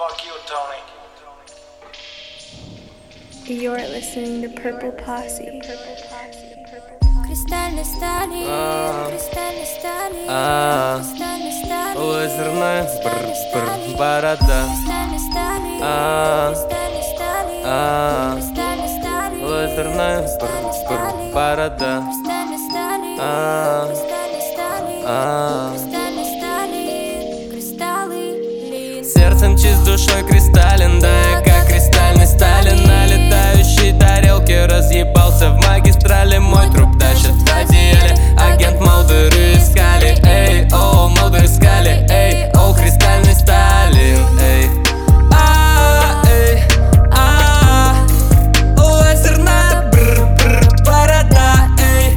Fuck you, Tony. You're listening to Purple Posse. Кристальный Сталин, кристальный Сталин, кристальный Сталин, лазерная борода, кристальный Сталин, кристальный Сталин, кристальный Сталин, лазерная борода, кристальный Сталин, кристальный Сталин, кристальный Сталин, кристаллы лин. сердцем чист, душой кристаллин, да я как кристальный Сталин. На летающей тарелке разъебался в магистрали, мой труп тащит в одеяле. Агент Молдеры искали, эй, оу, Молдеры искали, эй, оу, кристальный Сталин, эй. Лазерная борода, эй.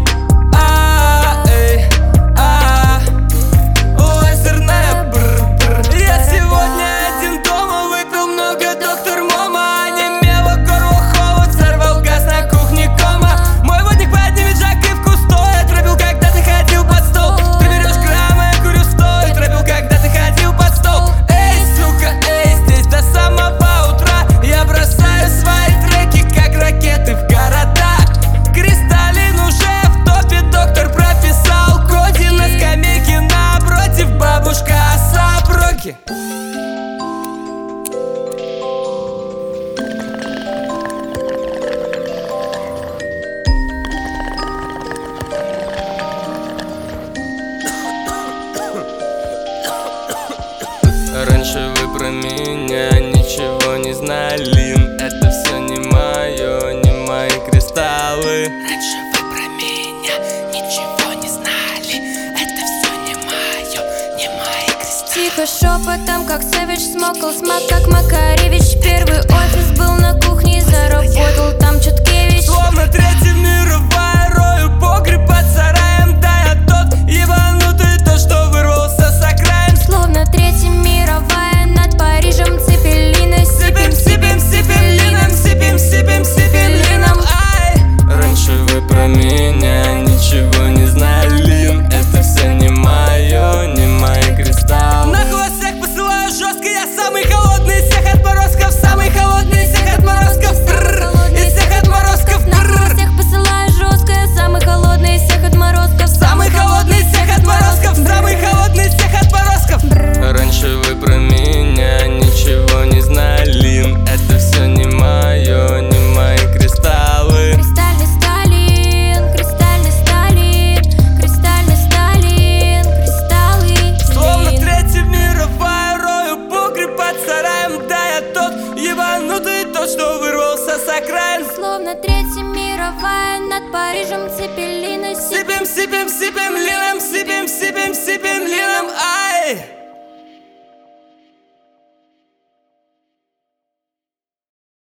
Лазерная Я сегодня один дома, выпил много доктор Мома. Онемело горло, холод, сорвал газ на кухне кома. Мой водник поднимет жак и в кусто. Я тропил, когда ты ходил под стол. Ты берешь граммы, я курю сто. Я тропил, когда ты ходил под стол. Эй, сука, эй, здесь до самого утра. Я бросаю свои треки, как ракеты в города. Кристаллин уже в топе, доктор прописал коди. На скамейке напротив бабушка Асапроки. Раньше вы про меня ничего не знали. Это все не мое, не мои кристаллы. Раньше вы про меня ничего не знали. Это все не мое, не мои кристаллы. Тихо шепотом, как Сэвидж, смокал смак, как Макаревич. Первый офис был на кухне, заработал там Чуткевич. Словно Третья мировая, рою погреб под сараем. Да я тот ебанутый, то, что вырвался с окраин. Словно Третья мировая, над Парижем цепелины. Сипим, сипим, сипим лином, сипим, сипим, сипим лином. Ай! Раньше вы про меня ничего не знали. Это все не мое, не мои кристаллы. Нахуй всех посылаю жестко, я самый холодный из всех отморозков. Самый холодный из всех отморозков. Из всех отморозков. Нахуй всех посылаю жестко, я самый холодный из всех отморозков. Самый холодный из всех отморозков. Самый холодный из всех отморозков. Раньше вы про меня ничего не знали. Это все не мое, не мои кристаллы. Кристальный Сталин, кристальный Сталин, кристальный Сталин, кристаллы Словно лин. Третья мировая, рою погреб под сараем. Да я тот ебанутый, тот, что вырвался с окраин. Словно Третья мировая, над Парижем цепелины. Сипим, сипим, сипим лином, сипим, сипим, сипим.